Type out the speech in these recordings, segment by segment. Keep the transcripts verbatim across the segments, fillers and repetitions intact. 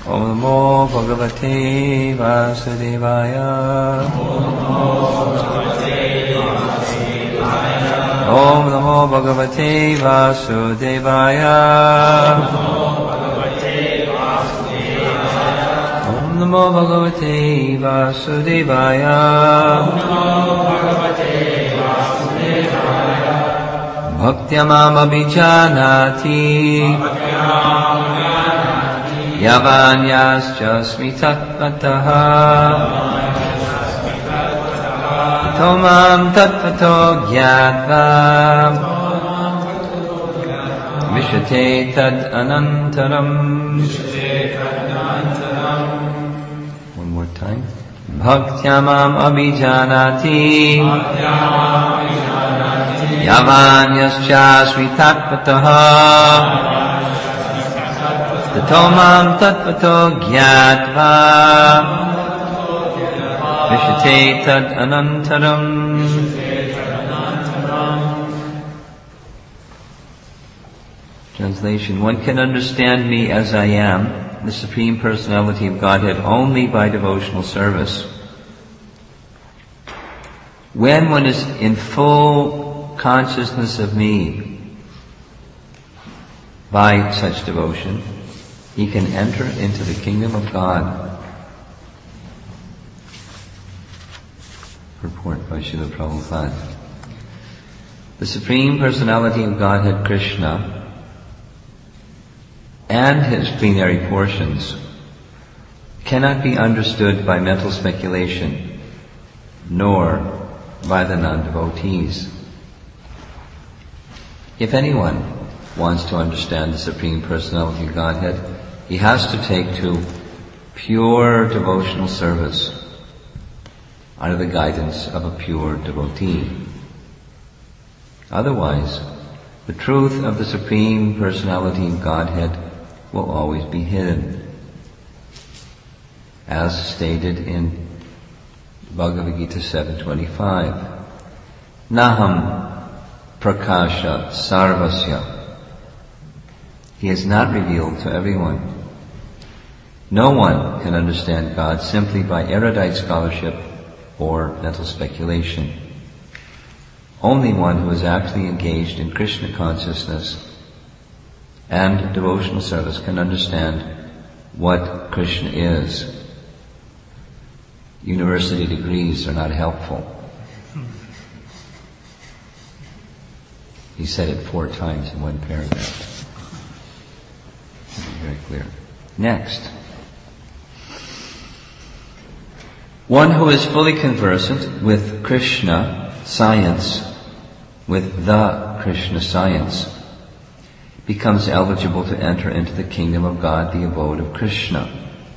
Om Namo Bhagavate Vasudevaya. Om Namo Bhagavate Vasudevaya. Om Namo Bhagavate Vasudevaya. Bhaktyamam abhijanati Yavanyascha smitatpataha Tomam tatpato gyatva Vishate tad anantaram. One more time. Bhaktyamam abhijanati Yavanyascha smitatpataha Tatomam tatpato gyatva Vishate tad anantaram. Translation. One can understand me as I am, the Supreme Personality of Godhead, only by devotional service. When one is in full consciousness of me by such devotion, he can enter into the kingdom of God. Purport by Srila Prabhupada. The Supreme Personality of Godhead, Krishna, and his plenary portions cannot be understood by mental speculation, nor by the non-devotees. If anyone wants to understand the Supreme Personality of Godhead, he has to take to pure devotional service under the guidance of a pure devotee. Otherwise, the truth of the Supreme Personality of Godhead will always be hidden. As stated in Bhagavad Gita seven twenty-five, Naham prakasha sarvasya. He is not revealed to everyone. No one can understand God simply by erudite scholarship or mental speculation. Only one who is actually engaged in Krishna consciousness and devotional service can understand what Krishna is. University degrees are not helpful. He said it four times in one paragraph. Very clear. Next. One who is fully conversant with Krishna science, with the Krishna science, becomes eligible to enter into the kingdom of God, the abode of Krishna.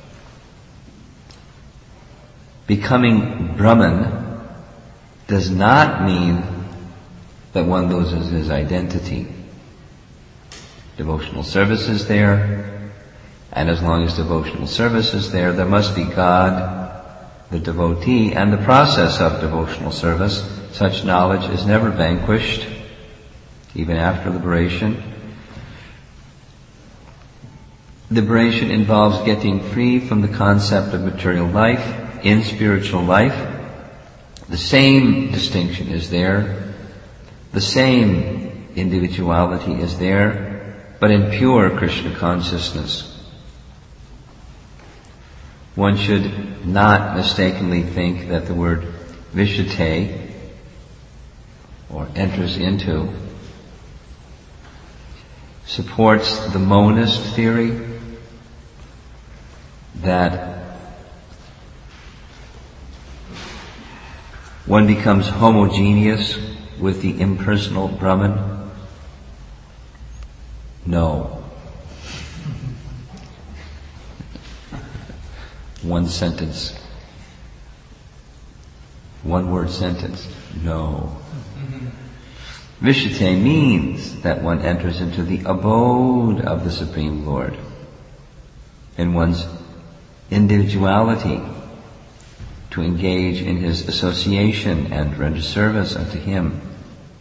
Becoming Brahman does not mean that one loses his identity. Devotional service is there, and as long as devotional service is there, there must be God, the devotee, and the process of devotional service. Such knowledge is never vanquished, even after liberation. Liberation involves getting free from the concept of material life in spiritual life. The same distinction is there. The same individuality is there, but in pure Krishna consciousness. One should not mistakenly think that the word vishate, or enters into, supports the monist theory that one becomes homogeneous with the impersonal Brahman. No. One sentence. One word sentence. No. Vishate means that one enters into the abode of the Supreme Lord in one's individuality, to engage in his association and render service unto him.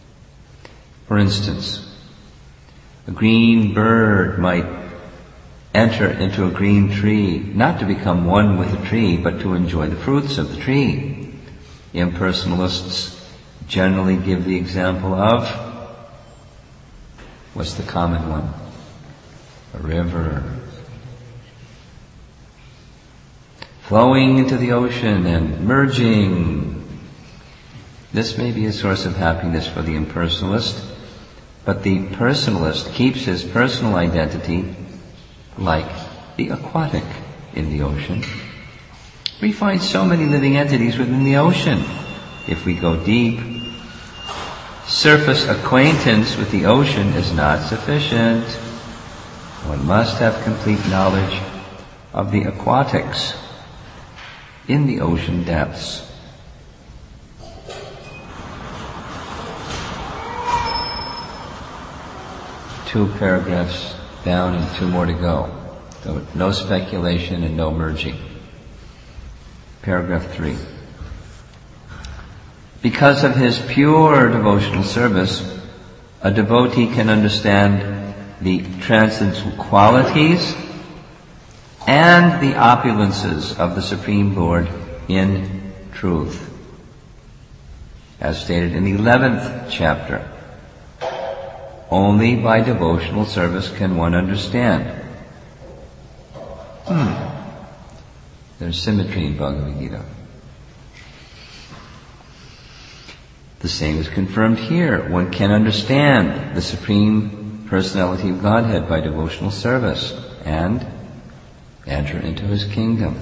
For instance, a green bird might enter into a green tree, not to become one with the tree, but to enjoy the fruits of the tree. Impersonalists generally give the example of, what's the common one? A river flowing into the ocean and merging. This may be a source of happiness for the impersonalist, but the personalist keeps his personal identity like the aquatic in the ocean. We find so many living entities within the ocean. If we go deep, surface acquaintance with the ocean is not sufficient. One must have complete knowledge of the aquatics in the ocean depths. Two paragraphs down and two more to go. So no speculation and no merging. Paragraph three. Because of his pure devotional service, a devotee can understand the transcendental qualities and the opulences of the Supreme Lord in truth. As stated in the eleventh chapter, only by devotional service can one understand. Hmm. There's symmetry in Bhagavad Gita. The same is confirmed here. One can understand the Supreme Personality of Godhead by devotional service and enter into His kingdom.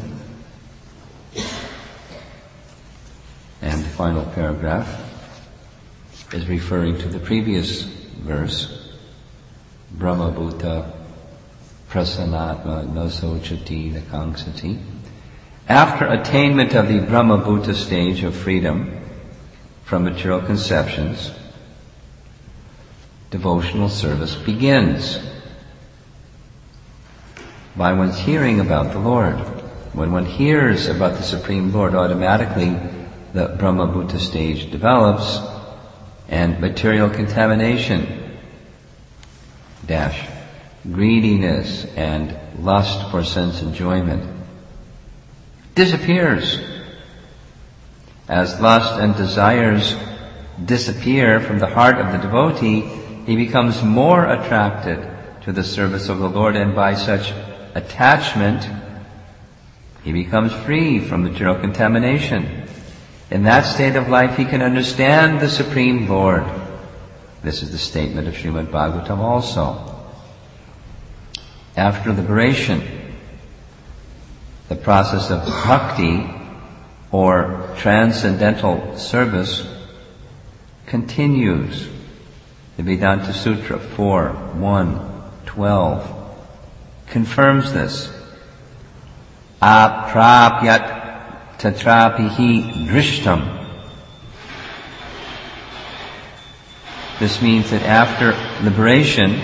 And the final paragraph is referring to the previous verse, Brahma Bhuta Prasanatma Nosochati Nakangsati. After attainment of the Brahma Bhuta stage of freedom from material conceptions, devotional service begins by one's hearing about the Lord. When one hears about the Supreme Lord, automatically the Brahma Bhuta stage develops, and material contamination, dash, greediness and lust for sense enjoyment disappears. As lust and desires disappear from the heart of the devotee, he becomes more attracted to the service of the Lord, and by such attachment, he becomes free from material contamination. In that state of life, he can understand the Supreme Lord. This is the statement of Srimad Bhagavatam also. After liberation, the process of bhakti, or transcendental service, continues. The Vedanta Sutra four, one, twelve confirms this. Aprapyat tatrapihi drishtam. This means that after liberation,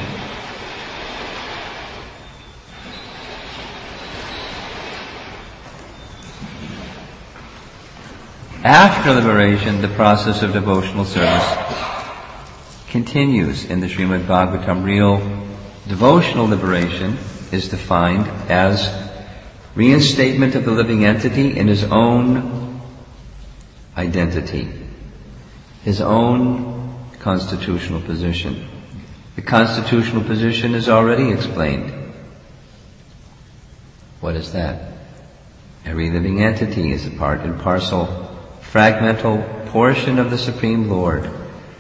after liberation, the process of devotional service continues. In the Srimad Bhagavatam, real devotional liberation is defined as reinstatement of the living entity in his own identity, his own constitutional position. The constitutional position is already explained. What is that? Every living entity is a part and parcel, fragmental portion of the Supreme Lord.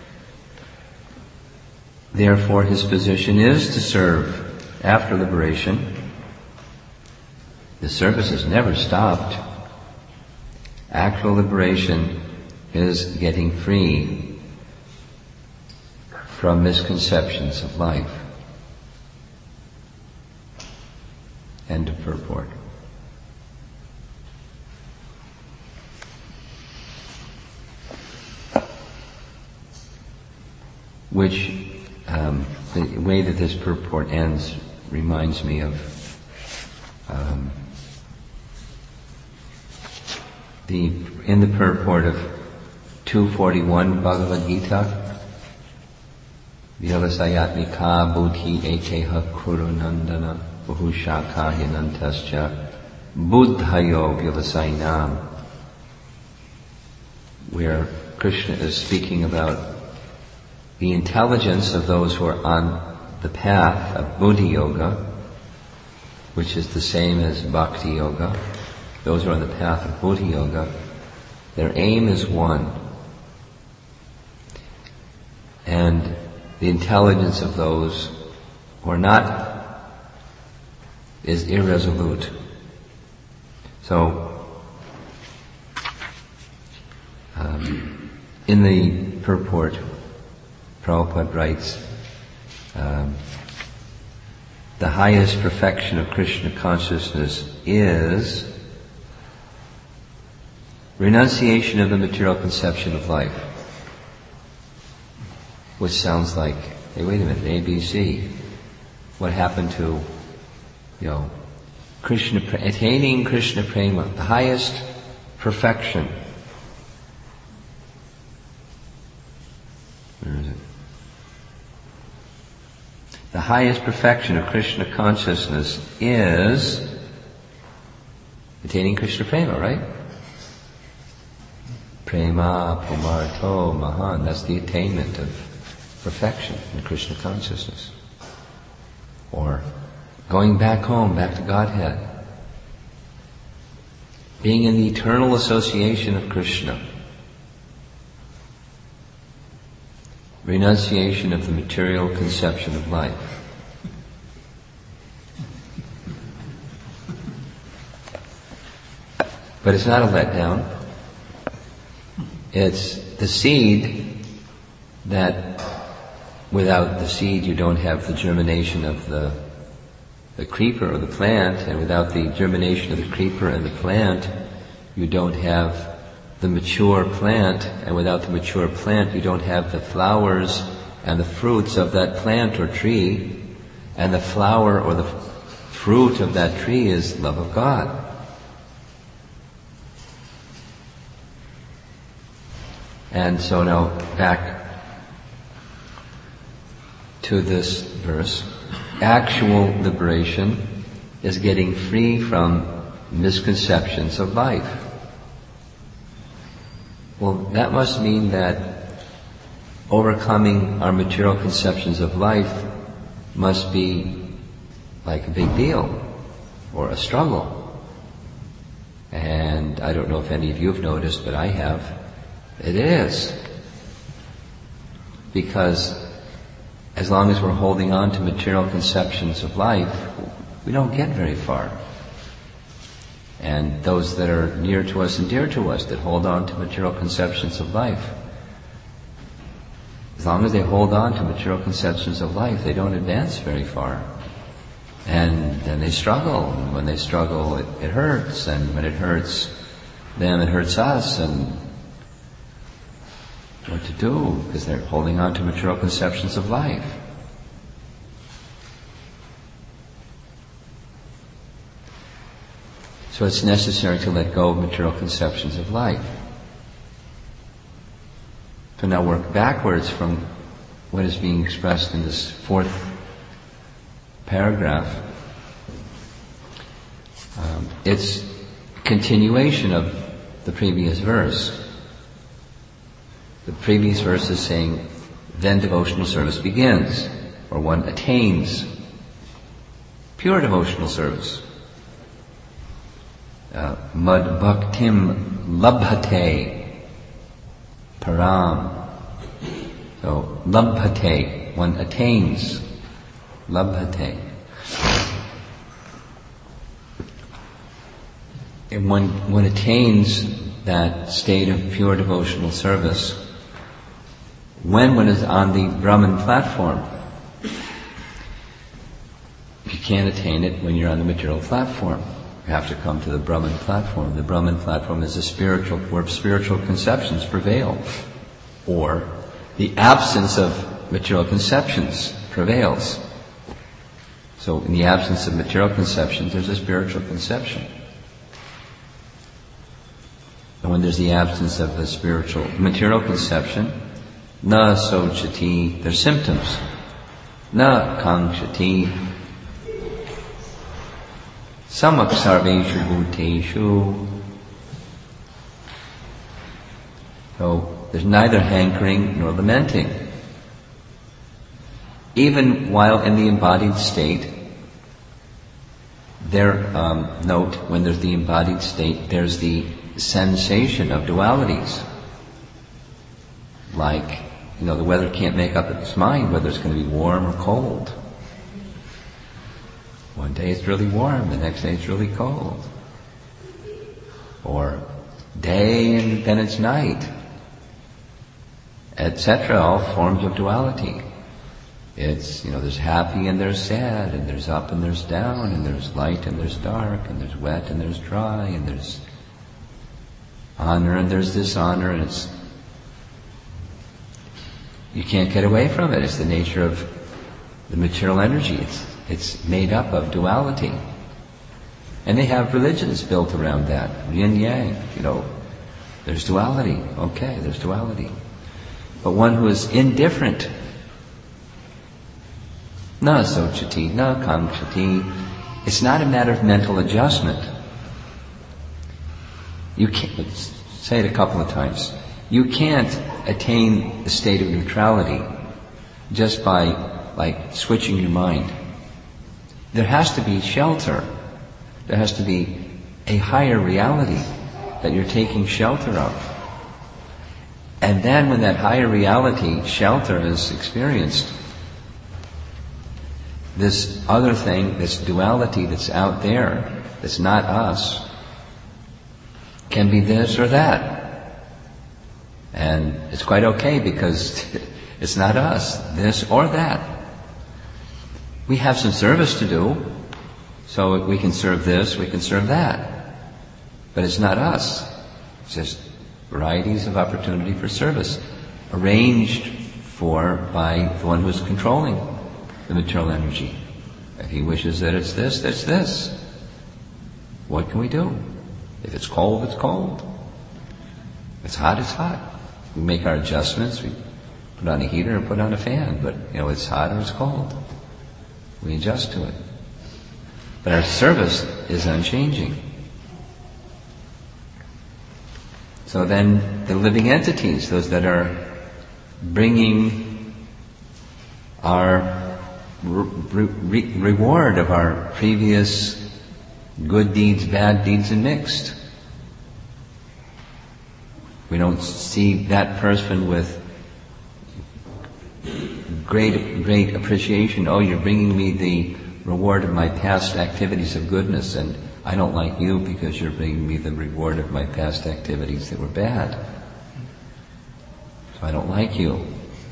Therefore, his position is to serve after liberation. The service has never stopped. Actual liberation is getting free from misconceptions of life. End of purport. Which, um, the way that this purport ends reminds me of um, the in the purport of two forty-one Bhagavad Gita, Vyavasayatmika buddhi ekeha kuru nandana Bahushakha Hinantascha Buddhayo Vyavasainam, where Krishna is speaking about the intelligence of those who are on the path of Buddhi Yoga, which is the same as Bhakti Yoga. Those who are on the path of Buddhi Yoga, their aim is one. And the intelligence of those who are not is irresolute. So, um, in the purport, Prabhupada writes, um, the highest perfection of Krishna consciousness is renunciation of the material conception of life. Which sounds like, hey, wait a minute, A, B, C. What happened to, you know, Krishna, attaining Krishna prema, the highest perfection. Where is it? The highest perfection of Krishna consciousness is attaining Krishna prema, right? Prema pumarto mahan. That's the attainment of perfection in Krishna consciousness. Or going back home, back to Godhead. Being in the eternal association of Krishna. Renunciation of the material conception of life. But it's not a letdown. It's the seed that without the seed you don't have the germination of the, the creeper or the plant, and without the germination of the creeper and the plant you don't have the mature plant, and without the mature plant you don't have the flowers and the fruits of that plant or tree, and the flower or the fruit of that tree is love of God. And so now back to this verse. Actual liberation is getting free from misconceptions of life. Well, that must mean that overcoming our material conceptions of life must be like a big deal or a struggle. And I don't know if any of you have noticed, but I have. It is. Because as long as we're holding on to material conceptions of life, we don't get very far. And those that are near to us and dear to us that hold on to material conceptions of life, as long as they hold on to material conceptions of life, they don't advance very far. And then they struggle. And when they struggle, it, it hurts. And when it hurts them, it hurts us. And what to do? Because they're holding on to material conceptions of life. So it's necessary to let go of material conceptions of life. To now work backwards from what is being expressed in this fourth paragraph. Um, it's continuation of the previous verse. The previous verse is saying, then devotional service begins, or one attains pure devotional service. Uh, mad bhaktim labhate param. So labhate, one attains. Labhate. And one, one attains that state of pure devotional service when one is on the Brahman platform. You can't attain it when you're on the material platform. You have to come to the Brahman platform. The Brahman platform is a spiritual, where spiritual conceptions prevail, or the absence of material conceptions prevails. So in the absence of material conceptions, there's a spiritual conception. And when there's the absence of the spiritual, material conception, na sochati, there's symptoms. Na kangshati, Samak sarveshu bhuteshu. So there's neither hankering nor lamenting. Even while in the embodied state, there, um, note, when there's the embodied state, there's the sensation of dualities. Like, you know, the weather can't make up its mind whether it's going to be warm or cold. One day it's really warm, the next day it's really cold. Or day and then it's night, et cetera. All forms of duality. It's, you know, there's happy and there's sad, and there's up and there's down, and there's light and there's dark, and there's wet and there's dry, and there's honor and there's dishonor, and it's, you can't get away from it. It's the nature of the material energy. It's, it's made up of duality. And they have religions built around that. Yin yang, you know, there's duality. Okay, there's duality. But one who is indifferent, na sochati, na kamchati, it's not a matter of mental adjustment. You can't, let's say it a couple of times. You can't attain the state of neutrality just by, like, switching your mind. There has to be shelter. There has to be a higher reality that you're taking shelter of. And then when that higher reality, shelter, is experienced, this other thing, this duality that's out there, that's not us, can be this or that. And it's quite okay because it's not us, this or that. We have some service to do, so we can serve this, we can serve that. But it's not us. It's just varieties of opportunity for service, arranged for by the one who's controlling the material energy. If he wishes that it's this, that's this. What can we do? If it's cold, it's cold. If it's hot, it's hot. We make our adjustments. We put on a heater or put on a fan, but, you know, it's hot or it's cold. We adjust to it. But our service is unchanging. So then the living entities, those that are bringing our re- re- reward of our previous good deeds, bad deeds, and mixed. We don't see that person with great, great appreciation. Oh, you're bringing me the reward of my past activities of goodness, and I don't like you because you're bringing me the reward of my past activities that were bad. So I don't like you.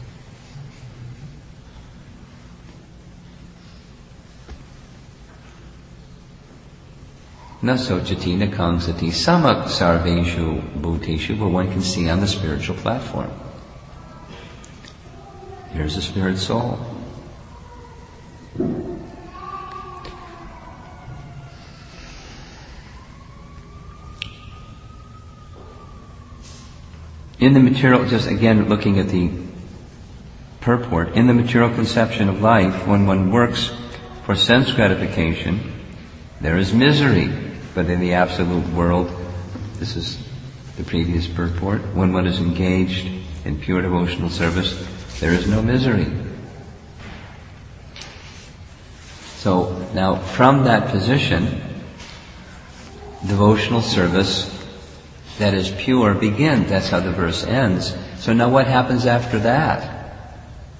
Na sochati na kamsati samak sarveshu bhuteshu, where one can see on the spiritual platform. Here's a spirit soul. In the material, just again looking at the purport, in the material conception of life, when one works for sense gratification, there is misery. But in the absolute world, this is the previous purport, when one is engaged in pure devotional service, there is no misery. So now, from that position, devotional service that is pure begins. That's how the verse ends. So now what happens after that?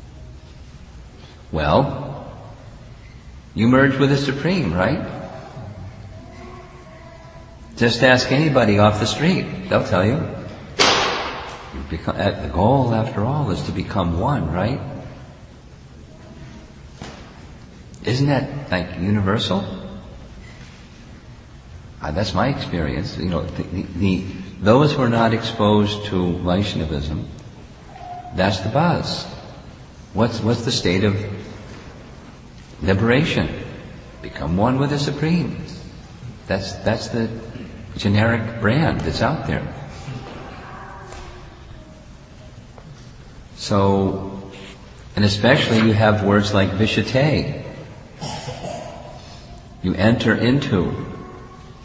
Well, you merge with the Supreme, right? Just ask anybody off the street. They'll tell you. you become, the goal, after all, is to become one, right? Isn't that like universal? Uh, that's my experience. You know, the, the, the, those who are not exposed to Vaishnavism, that's the buzz. What's what's the state of liberation? Become one with the Supreme. That's that's the generic brand that's out there. So, and especially you have words like vishate. You enter into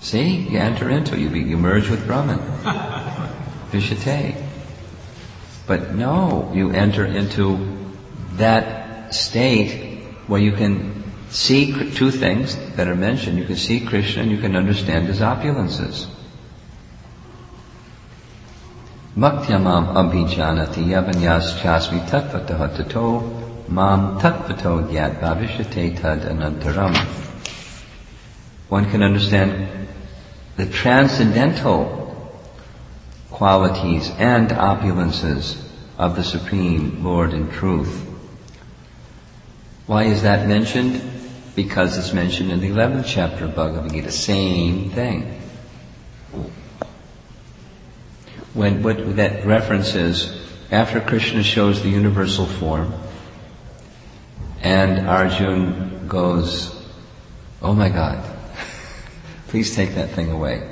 See? You enter into it. You, be, you merge with Brahman. Vishate. But no, you enter into that state where you can see two things that are mentioned. You can see Krishna and you can understand his opulences. Bhaktyamam abhijanati yavanyas chasmi tattvataha tato mam tattvato gyat bhavishate tad anantaram. One can understand the transcendental qualities and opulences of the Supreme Lord in truth. Why is that mentioned? Because it's mentioned in the eleventh chapter of Bhagavad Gita. Same thing. When what that reference is, after Krishna shows the universal form, and Arjuna goes, "Oh my God, please take that thing away.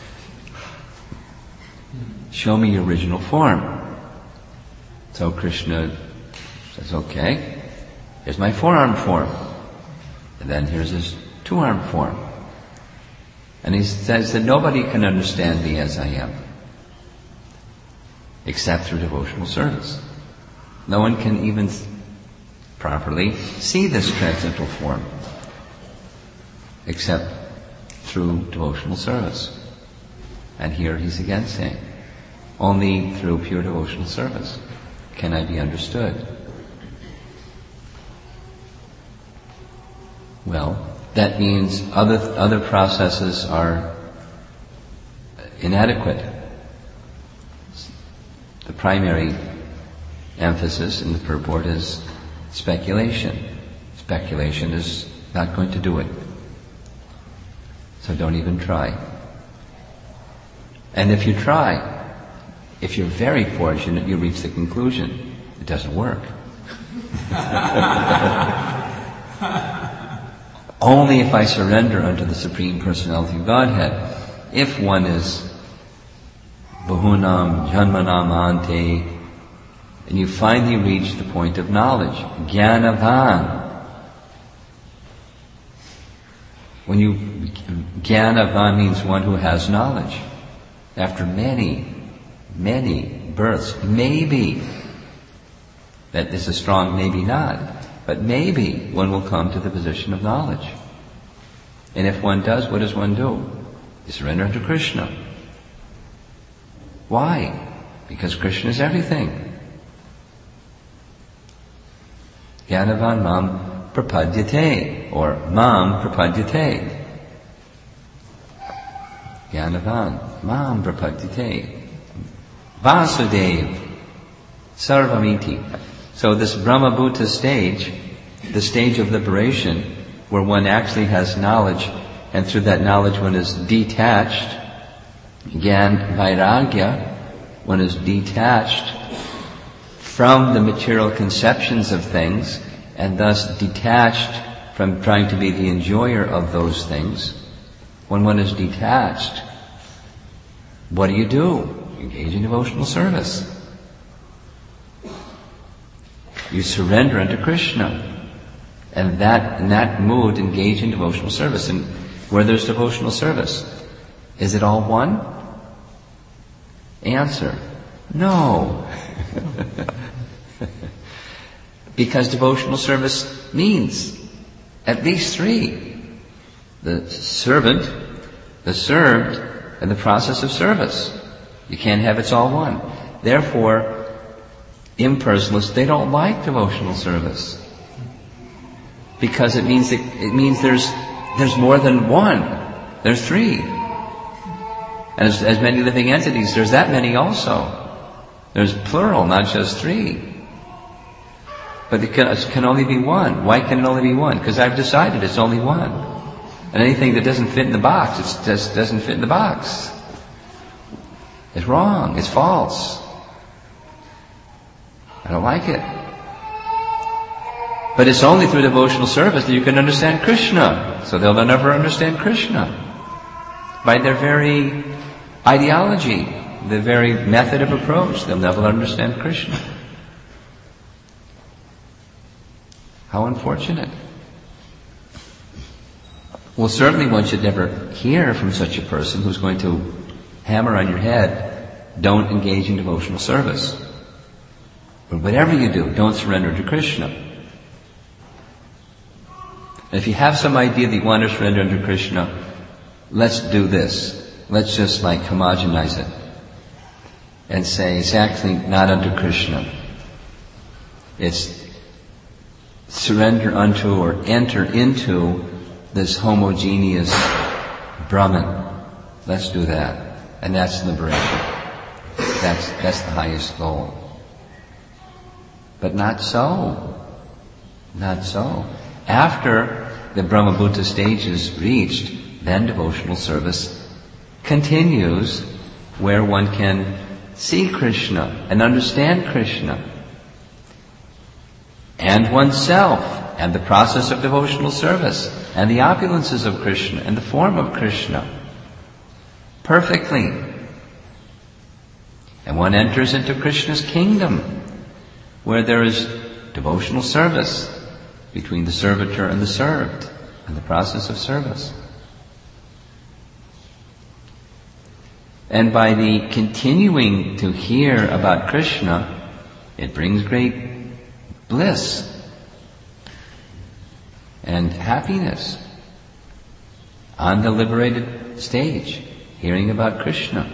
Show me your original form." So Krishna says, "Okay, here's my four-armed form. And then here's his two-armed form." And he says that nobody can understand me as I am, except through devotional service. No one can even properly see this transcendental form, except through devotional service. And here he's again saying, only through pure devotional service can I be understood. Well, that means other other processes are inadequate. The primary emphasis in the purport is speculation. Speculation is not going to do it. So don't even try. And if you try, if you're very fortunate, you reach the conclusion, it doesn't work. Only if I surrender unto the Supreme Personality of Godhead. If one is Bahunam Janmanam Ante, and you finally reach the point of knowledge, Jnanavan. When you, Jnanavan means one who has knowledge. After many, many births, maybe, that is a strong maybe not, but maybe one will come to the position of knowledge. And if one does, what does one do? You surrender to Krishna. Why? Because Krishna is everything. Jnanavan mam prapadyate, or mam prapadyate. Jnanavan mam prapadyate. Vasudev sarvamiti. So this Brahmabhuta stage, the stage of liberation, where one actually has knowledge, and through that knowledge one is detached, Gyan Vairagya, one is detached from the material conceptions of things, and thus detached from trying to be the enjoyer of those things. When one is detached, what do you do? You engage in devotional service. You surrender unto Krishna. And that, in that mood, engage in devotional service. And where there's devotional service, is it all one? Answer, no. Because devotional service means at least three. The servant, the served, and the process of service. You can't have it's all one. Therefore, impersonalists, they don't like devotional service. Because it means it, it means there's there's more than one. There's three. And as, as many living entities, there's that many also. There's plural, not just three. But it can, it can only be one. Why can it only be one? Because I've decided it's only one. And anything that doesn't fit in the box, it just doesn't fit in the box. It's wrong. It's false. I don't like it. But it's only through devotional service that you can understand Krishna. So they'll never understand Krishna. By their very ideology, the very method of approach, they'll never understand Krishna. How unfortunate. Well, certainly one should never hear from such a person who's going to hammer on your head, don't engage in devotional service. But whatever you do, don't surrender to Krishna. And if you have some idea that you want to surrender to Krishna, let's do this. Let's just like homogenize it and say it's actually not unto Krishna. It's surrender unto or enter into this homogeneous Brahman. Let's do that. And that's liberation. That's, that's the highest goal. But not so. Not so. After the Brahmabhuta stage is reached, then devotional service continues where one can see Krishna and understand Krishna and oneself and the process of devotional service and the opulences of Krishna and the form of Krishna perfectly. And one enters into Krishna's kingdom where there is devotional service between the servitor and the served and the process of service. And by the continuing to hear about Krishna, it brings great bliss and happiness on the liberated stage, hearing about Krishna.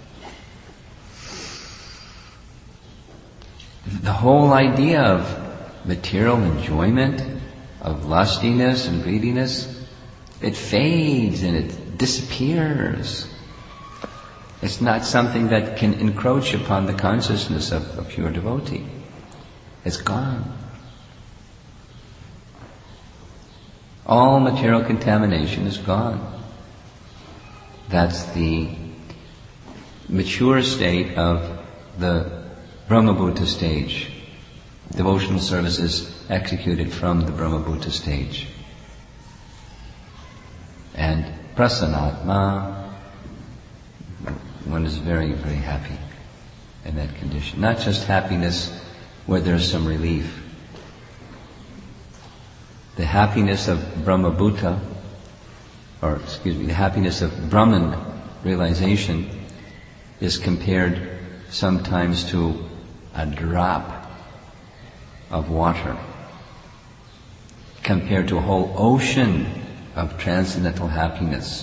The whole idea of material enjoyment, of lustiness and greediness, it fades and it disappears. It's not something that can encroach upon the consciousness of a pure devotee. It's gone. All material contamination is gone. That's the mature state of the Brahmabhuta stage. Devotional service is executed from the Brahmabhuta stage. And prasanatma, one is very, very happy in that condition. Not just happiness where there's some relief. The happiness of Brahmabhuta, or excuse me, the happiness of Brahman realization is compared sometimes to a drop of water, compared to a whole ocean of transcendental happiness.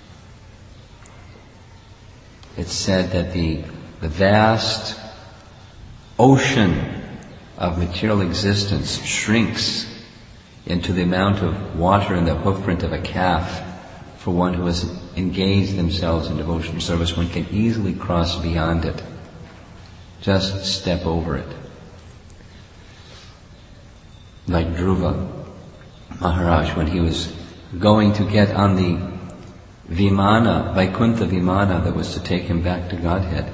It's said that the, the vast ocean of material existence shrinks into the amount of water in the hoofprint of a calf. For one who has engaged themselves in devotional service, one can easily cross beyond it. Just step over it. Like Dhruva Maharaj, when he was going to get on the Vimana, Vaikuntha Vimana that was to take him back to Godhead,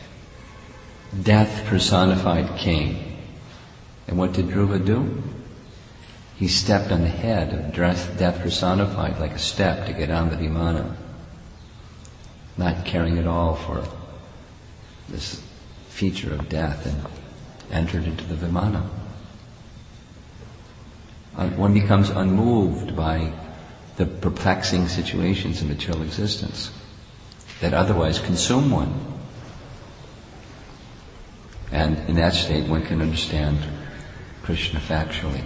death personified came. And what did Dhruva do? He stepped on the head of death personified like a step to get on the Vimana, not caring at all for this feature of death, and entered into the Vimana. One becomes unmoved by the perplexing situations in material existence that otherwise consume one. And in that state one can understand Krishna factually.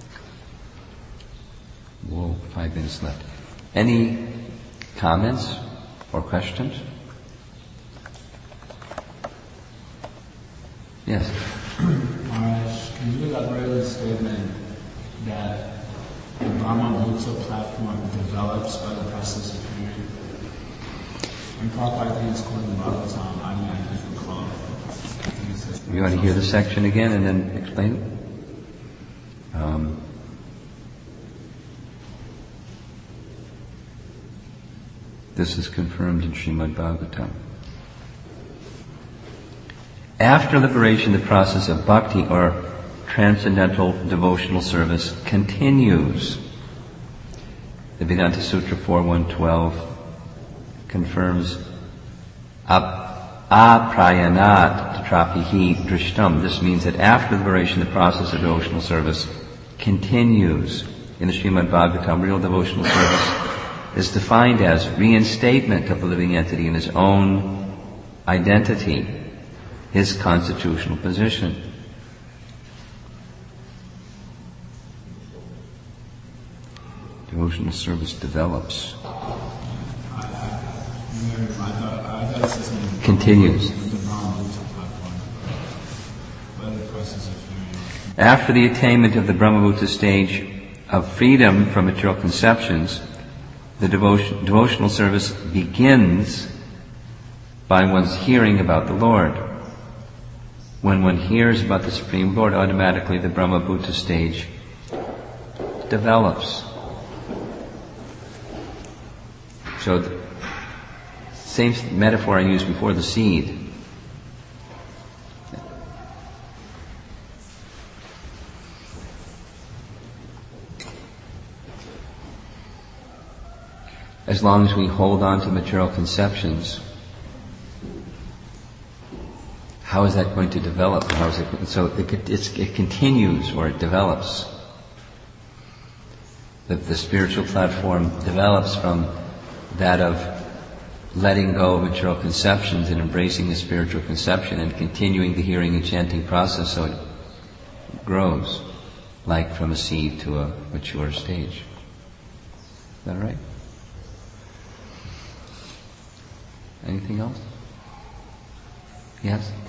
Whoa, five minutes left. Any comments or questions? Yes. Maharaj, can you elaborate on the statement that the Brahmabhuta platform develops by the process of hearing? And Prabhupada, I think it's called the Bhagavatam, I mean, I just recall it. You want to hear the section again and then explain it? Um, this is confirmed in Srimad Bhagavatam. After liberation, the process of bhakti, or transcendental devotional service, continues. The Vedanta Sutra four one twelve confirms aprayanat tatrapihi drishtam. This means that after liberation, the process of devotional service continues. In the Srimad Bhagavatam, real devotional service is defined as reinstatement of the living entity in his own identity, his constitutional position. Devotional service develops. Continues. After the attainment of the Brahmabhuta stage of freedom from material conceptions, the devotion, devotional service begins by one's hearing about the Lord. When one hears about the Supreme Lord, automatically the Brahmabhuta stage develops. So, the same metaphor I used before, the seed. As long as we hold on to material conceptions, how is that going to develop? How is it? So it, it's, it continues or it develops. The, the spiritual platform develops from that of letting go of material conceptions and embracing the spiritual conception and continuing the hearing and chanting process so it grows, like from a seed to a mature stage. Is that right? Anything else? Yes?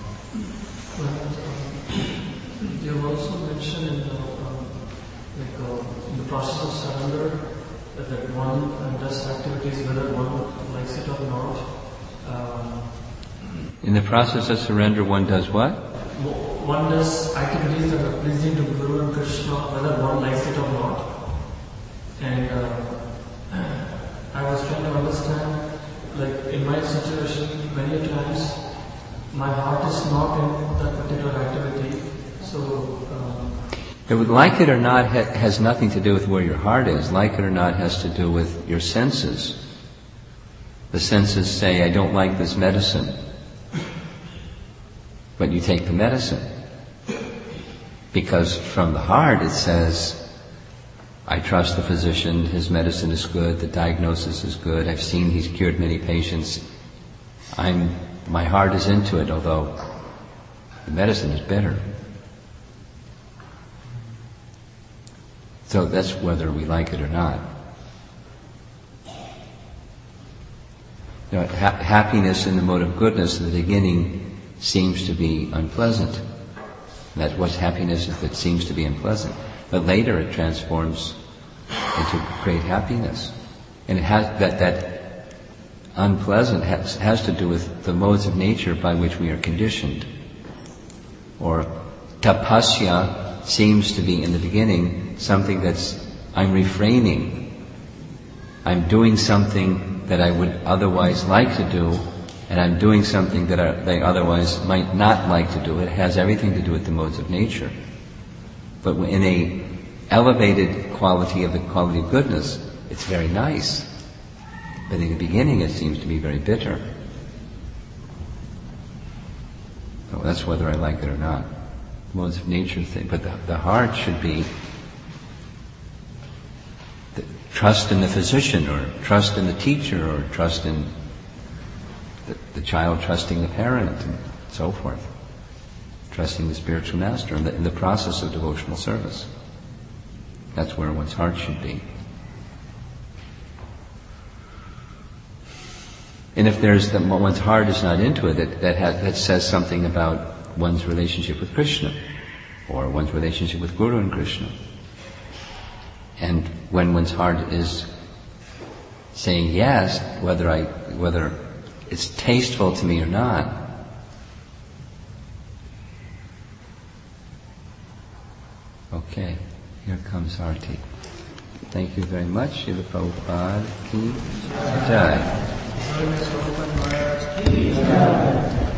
You also mentioned in the, um, like, uh, in the process of surrender that, that one uh, does activities whether one likes it or not. Uh, in the process of surrender, one does what? One does activities that are pleasing to Guru and Krishna, whether one likes it or not. And uh, I was trying to understand, like in my situation, many times my heart is not in that particular activity. So, um, it would, like it or not ha- has nothing to do with where your heart is. Like it or not has to do with your senses. The senses say, I don't like this medicine. But you take the medicine. Because from the heart it says, I trust the physician, his medicine is good, the diagnosis is good, I've seen he's cured many patients. I'm, my heart is into it, although the medicine is bitter. So that's whether we like it or not. You know, ha- happiness in the mode of goodness in the beginning seems to be unpleasant. That's what happiness is, that seems to be unpleasant. But later it transforms into great happiness. And it has that, that unpleasant has, has to do with the modes of nature by which we are conditioned. Or tapasya seems to be in the beginning something that's, I'm refraining. I'm doing something that I would otherwise like to do, and I'm doing something that I, I otherwise might not like to do. It has everything to do with the modes of nature. But in a elevated quality of the quality of goodness, it's very nice. But in the beginning it seems to be very bitter. So that's whether I like it or not. Modes of nature thing. But the, the heart should be the trust in the physician, or trust in the teacher, or trust in the, the child trusting the parent, and so forth. Trusting the spiritual master in the, in the process of devotional service. That's where one's heart should be. And if there's the, one's heart is not into it, that that, has, that says something about one's relationship with Krishna, or one's relationship with Guru and Krishna. And when one's heart is saying yes, whether I whether it's tasteful to me or not, okay, here comes Arti. Thank you very much. Srila Prabhupada ki jai.